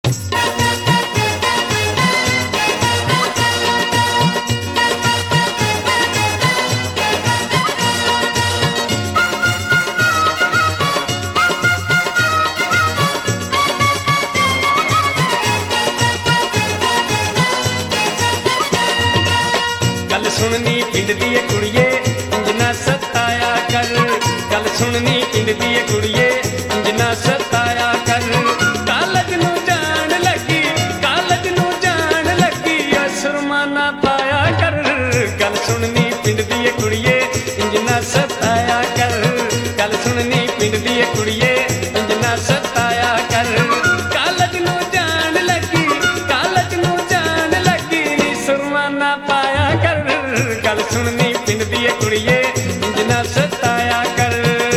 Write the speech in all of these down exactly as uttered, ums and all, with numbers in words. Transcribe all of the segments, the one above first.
गल सुननी पिंड दी कुड़िए इंज ना सताया कर, गल सुननी पिंड दी कुड़िए इंज ना सताया कर। कालज नू जान लगी, कालज नू जान लगी, सुरमा ना पाया कर। गल सुननी पिंड दी कुड़िए इंज ना सताया कर, गल सुननी पिंड दी कुड़िए इंज ना सताया कर। कालज नू जान लगी, कालज नू जान लगी, नी सुरमा ना पाया कर। गल सुननी पिंड दी कुड़िए इंज ना सताया कर।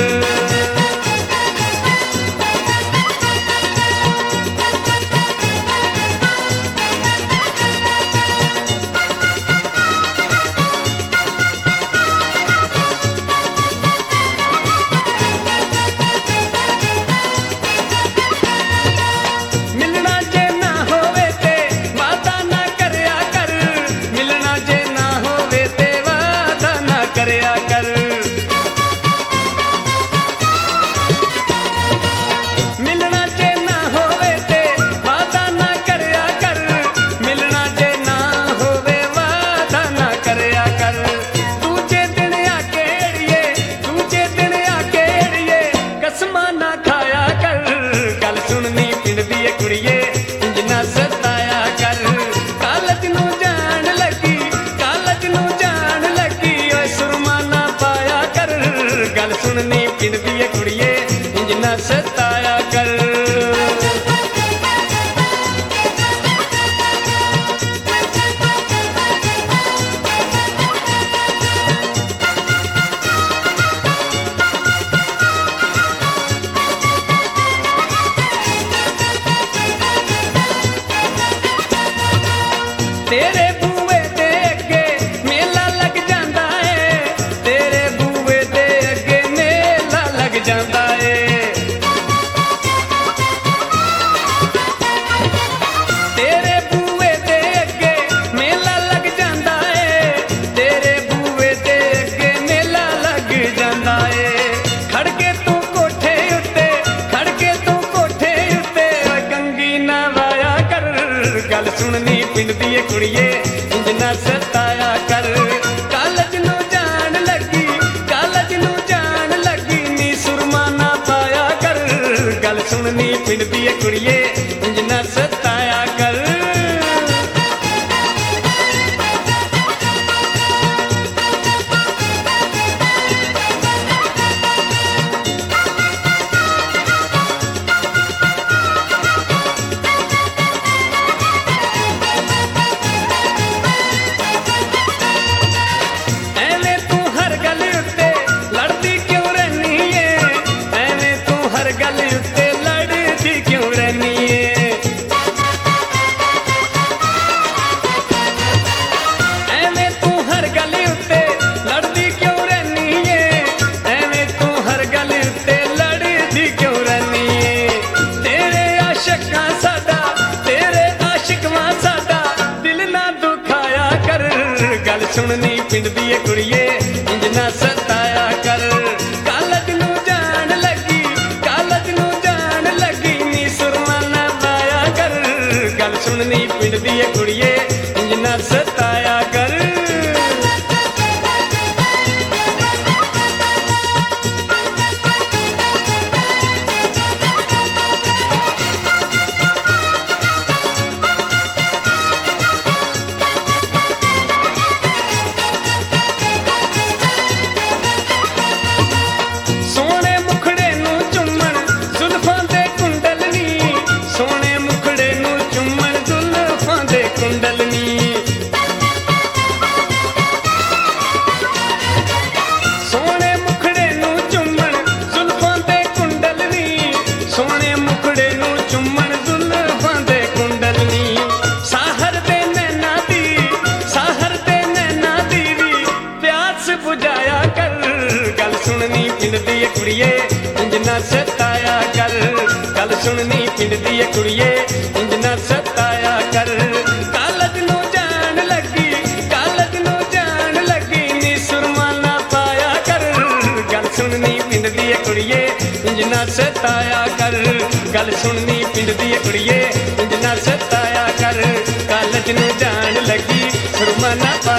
मिलना जे ना होवे ते वादा ना करया कर, मिलना जे ना होवे ते वादा ना करया कर। मिलना जे ना होवे ते वादा ना करया कर, मिलना जे ना होवे वादा ना करया कर। दूजे दिन आके अड़िए, दूजे दिन आके अड़िए, कसमां ना खाया कर। गल सुननी पिंड दी कुड़िए इंज ना सताया कर। कालज नू जान लगी, कालज नू जान लगी, ओए सुरमा ना पाया कर। गल सुननी पिंड दी कुड़िए इंज ना सताया कर। तेरे बूए दे अगे मेला लग जांदा है, तेरे बूए दे अगे मेला लग जांदा है। तेरे बूए दे अगे मेला लग जांदा है, तेरे बूए दे अगे मेला लग जांदा है। खड़के तू कोठे उत्ते, खड़के तू कोठे उत्ते, ओए कंगी ना वाया कर। गल सुननी पिंड दी कुड़िए इंज ना सताया कर। कालज नू जान लगी, कालज नू जान लगी, नी सुरमा ना पाया कर। गल सुननी पिंड दी कुड़िए इंज ना सताया कर। ਐਵੇਂ ਤੂੰ ਹਰ ਗੱਲ ਉੱਤੇ ਲੜਦੀ ਕਿਉਂ ਰਹਿਨੀ ਏ, ਐਵੇਂ ਤੂੰ ਹਰ ਗੱਲ ਉੱਤੇ ਲੜਦੀ ਕਿਉਂ ਰਹਿਨੀ ਏ। ਐਵੇਂ ਤੂੰ ਹਰ ਗੱਲ ਉੱਤੇ ਲੜਦੀ ਕਿਉਂ ਰਹਿਨੀ ਏ, ਐਵੇਂ ਤੂੰ ਹਰ ਗੱਲ ਉੱਤੇ ਲੜਦੀ ਕਿਉਂ ਰਹਿਨੀ ਏ। ਤੇਰੇ ਆਸ਼ਿਕਾਂ ਸਾਡਾ, ਤੇਰੇ ਆਸ਼ਿਕਾਂ ਸਾਡਾ, ਦਿਲ ਨਾ ਦੁਖਾਇਆ ਕਰ। ਗੱਲ ਸੁਣਨੀ ਪਿੰਡ ਦੀ ਕੁੜੀਏ ਇੰਜ ਨਾ ਸਤਾਇਆ ਕਰ। ਕਾਲਜ ਨੂੰ ਜਾਣ ਲੱਗੀ, ਕਾਲਜ ਨੂੰ ਜਾਣ ਲੱਗੀ, ਨੀ ਸੁਰਮਾ ਨਾ ਪਾਇਆ ਕਰ। ਗੱਲ ਸੁਣਨੀ ਪਿੰਡ ਦੀ ਕੁੜੀਏ ਇੰਜ ਨਾ ਸਤਾਇਆ ਕਰ। ਸੋਹਣੇ ਮੁਖੜੇ ਨੂੰ ਚੁੰਮਣ ਜ਼ੁਲਫਾਂ ਦੇ ਕੁੰਡਲ ਨੀ, ਸੋਹਣੇ ਮੁਖੜੇ ਨੂੰ ਚੁੰਮਣ ਜ਼ੁਲਫਾਂ ਦੇ ਕੁੰਡਲ ਨੀ। ਸੋਹਣੇ ਮੁਖੜੇ ਨੂੰ ਚੁੰਮਣ ਜ਼ੁਲਫਾਂ ਦੇ ਕੁੰਡਲ ਨੀ, ਸੋਹਣੇ ਮੁਖੜੇ ਨੂੰ ਚੁੰਮਣ ਜ਼ੁਲਫਾਂ ਦੇ ਕੁੰਡਲ ਨੀ। ਸਾਹਰ ਦੇ ਨੈਣਾ ਦੀ, ਸਾਹਰ ਦੇ ਨੈਣਾ ਦੀ ਵੀ ਪਿਆਸ ਬੁਝਾਇਆ ਕਰ। ਗੱਲ ਸੁਣਨੀ ਪਿੰਡ ਦੀ ਕੁੜੀਏ ਇੰਜ ਨਾ ਸਤਾਇਆ ਕਰ। ਗੱਲ ਸੁਣਨੀ ਪਿੰਡ ਦੀ ਏ ਕੁੜੀਏ ਇੰਜ ਨਾ ਸਤਾਇਆ ਕਰ। ਕਾਲਜ ਨੂੰ ਜਾਣ ਲੱਗੀ ਕਾਲਜ ਨੂੰ ਜਾਣ ਲੱਗੀ ਨੀ ਸੁਰਮਾ ਨਾ ਪਾਇਆ ਕਰ। ਗੱਲ ਸੁਣਨੀ ਪਿੰਡ ਦੀ ਏ ਕੁੜੀਏ ਇੰਜ ਨਾ ਸਤਾਇਆ ਕਰ। ਗੱਲ ਸੁਣਨੀ ਪਿੰਡ ਦੀ ਏ ਕੁੜੀਏ ਇੰਜ ਨਾ ਸਤਾਇਆ ਕਰ। ਕਾਲਜ ਨੂੰ ਜਾਣ ਲੱਗੀ ਸੁਰਮਾ ਨਾ